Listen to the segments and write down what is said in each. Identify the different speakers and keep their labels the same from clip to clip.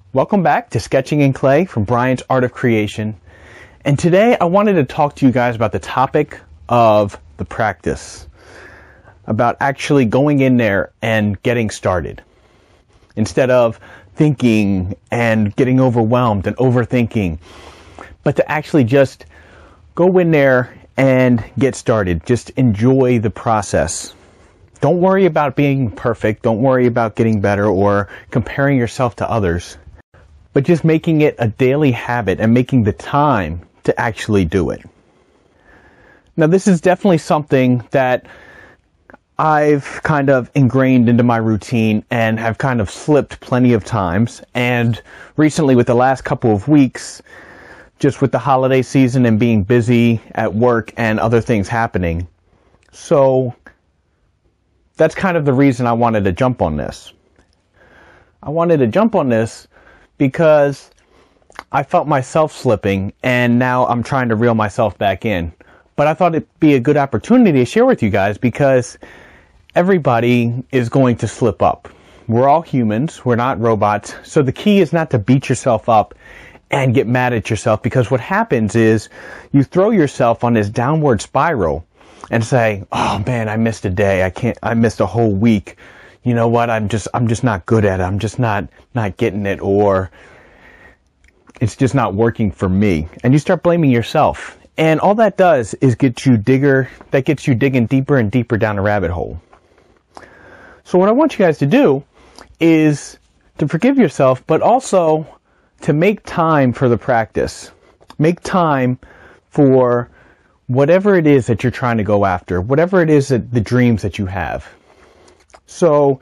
Speaker 1: Welcome back to Sketching in Clay from Brian's Art of Creation. And today I wanted to talk to you guys about the topic of the practice. About actually going in there and getting started. Instead of thinking and getting overwhelmed and overthinking. But to actually just go in there and get started. Just enjoy the process. Don't worry about being perfect. Don't worry about getting better or comparing yourself to others. But just making it a daily habit and making the time to actually do it. Now, this is definitely something that I've kind of ingrained into my routine and have kind of slipped plenty of times. And recently, with the last couple of weeks, just with the holiday season and being busy at work and other things happening. So that's kind of the reason I wanted to jump on this. I wanted to jump on this because I felt myself slipping and now I'm trying to reel myself back in. But I thought it'd be a good opportunity to share with you guys because everybody is going to slip up. We're all humans. We're not robots. So the key is not to beat yourself up and get mad at yourself, because what happens is you throw yourself on this downward spiral and say, oh man, I missed a day. I missed a whole week. You know what? I'm just not good at it. I'm just not getting it, or it's just not working for me. And you start blaming yourself. And all that does is gets you digging deeper and deeper down a rabbit hole. So what I want you guys to do is to forgive yourself, but also to make time for the practice. Make time for whatever it is that you're trying to go after, whatever it is that the dreams that you have. So,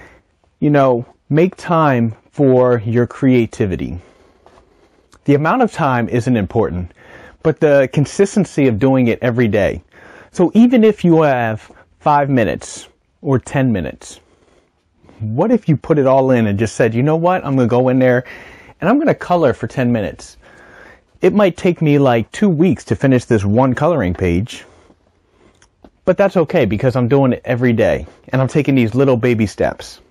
Speaker 1: make time for your creativity. The amount of time isn't important, but the consistency of doing it every day. So even if you have 5 minutes or 10 minutes, what if you put it all in and just said, you know what, I'm going to go in there and I'm going to color for 10 minutes. It might take me like 2 weeks to finish this one coloring page. But that's okay because I'm doing it every day and I'm taking these little baby steps.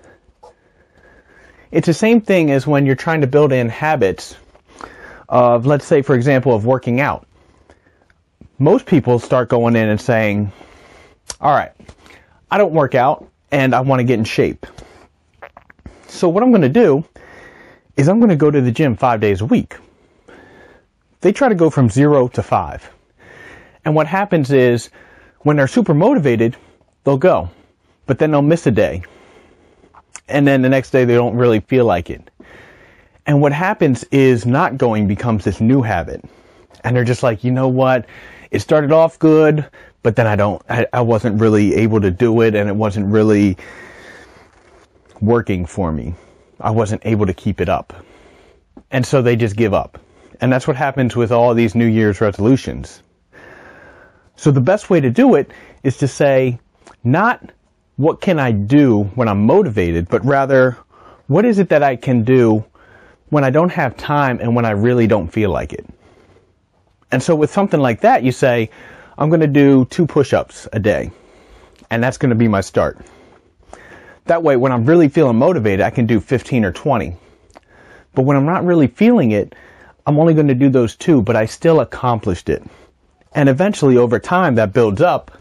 Speaker 1: It's the same thing as when you're trying to build in habits of, let's say, for example, of working out. Most people start going in and saying, all right, I don't work out and I want to get in shape. So what I'm going to do is I'm going to go to the gym 5 days a week. They try to go from 0 to 5. And what happens is, when they're super motivated, they'll go. But then they'll miss a day. And then the next day they don't really feel like it. And what happens is not going becomes this new habit. And they're just like, you know what? It started off good, but then I wasn't really able to do it and it wasn't really working for me. I wasn't able to keep it up. And so they just give up. And that's what happens with all these New Year's resolutions. So the best way to do it is to say, not what can I do when I'm motivated, but rather, what is it that I can do when I don't have time and when I really don't feel like it? And so with something like that, you say, I'm going to do 2 push-ups a day. And that's going to be my start. That way, when I'm really feeling motivated, I can do 15 or 20. But when I'm not really feeling it, I'm only going to do those 2, but I still accomplished it. And eventually, over time, that builds up.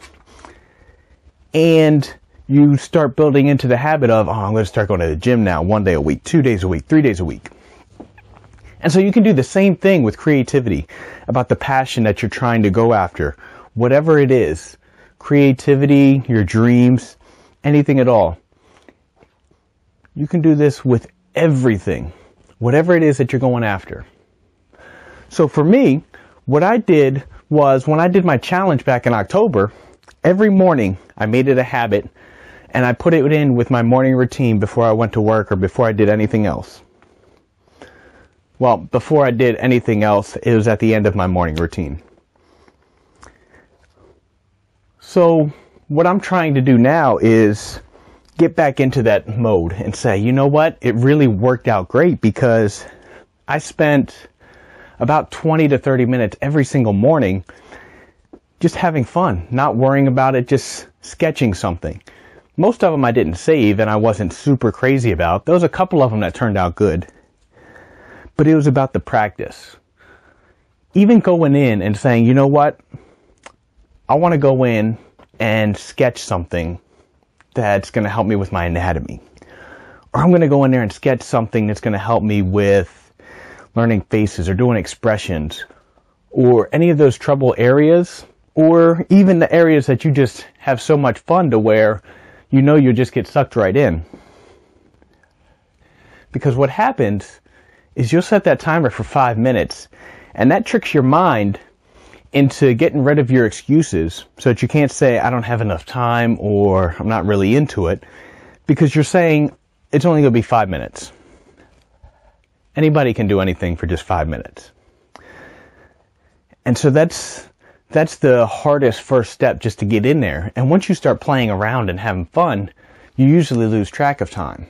Speaker 1: And you start building into the habit of, I'm going to start going to the gym now 1 day a week, 2 days a week, 3 days a week. And so you can do the same thing with creativity, about the passion that you're trying to go after. Whatever it is, creativity, your dreams, anything at all. You can do this with everything, whatever it is that you're going after. So for me, what I did was, when I did my challenge back in October, every morning I made it a habit and I put it in with my morning routine before I went to work or before I did anything else. Well, before I did anything else, it was at the end of my morning routine. So what I'm trying to do now is get back into that mode and say, you know what? It really worked out great because I spent about 20 to 30 minutes every single morning just having fun, not worrying about it, just sketching something. Most of them I didn't save and I wasn't super crazy about. There was a couple of them that turned out good. but it was about the practice. Even going in and saying, you know what, I want to go in and sketch something that's going to help me with my anatomy. Or I'm going to go in there and sketch something that's going to help me with learning faces or doing expressions, or any of those trouble areas, or even the areas that you just have so much fun to where you know you'll just get sucked right in. Because what happens is you'll set that timer for 5 minutes, and that tricks your mind into getting rid of your excuses so that you can't say, I don't have enough time, or I'm not really into it, because you're saying it's only going to be 5 minutes. Anybody can do anything for just 5 minutes. And so that's the hardest first step, just to get in there. And once you start playing around and having fun, you usually lose track of time.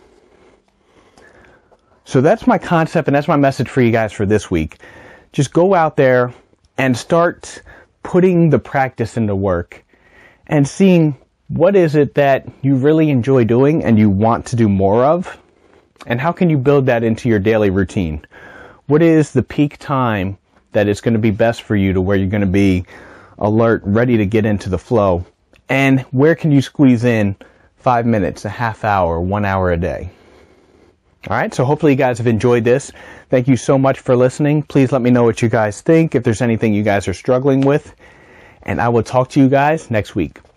Speaker 1: So that's my concept, and that's my message for you guys for this week. Just go out there and start putting the practice into work and seeing what is it that you really enjoy doing and you want to do more of, and how can you build that into your daily routine. What is the peak time that is going to be best for you to where you're going to be alert, ready to get into the flow, and where can you squeeze in 5 minutes, a half hour, 1 hour a day. All right, so hopefully you guys have enjoyed this. Thank you so much for listening. Please let me know what you guys think, if there's anything you guys are struggling with, and I will talk to you guys next week.